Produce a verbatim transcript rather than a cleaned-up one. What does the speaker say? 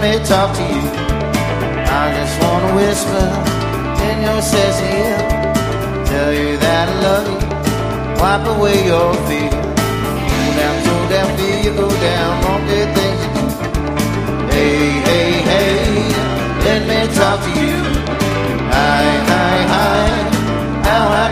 me talk to you. I just wanna whisper in your sassy ear, tell you that I love you, wipe away your fear. Go down, go down, feel you go down, won't get there.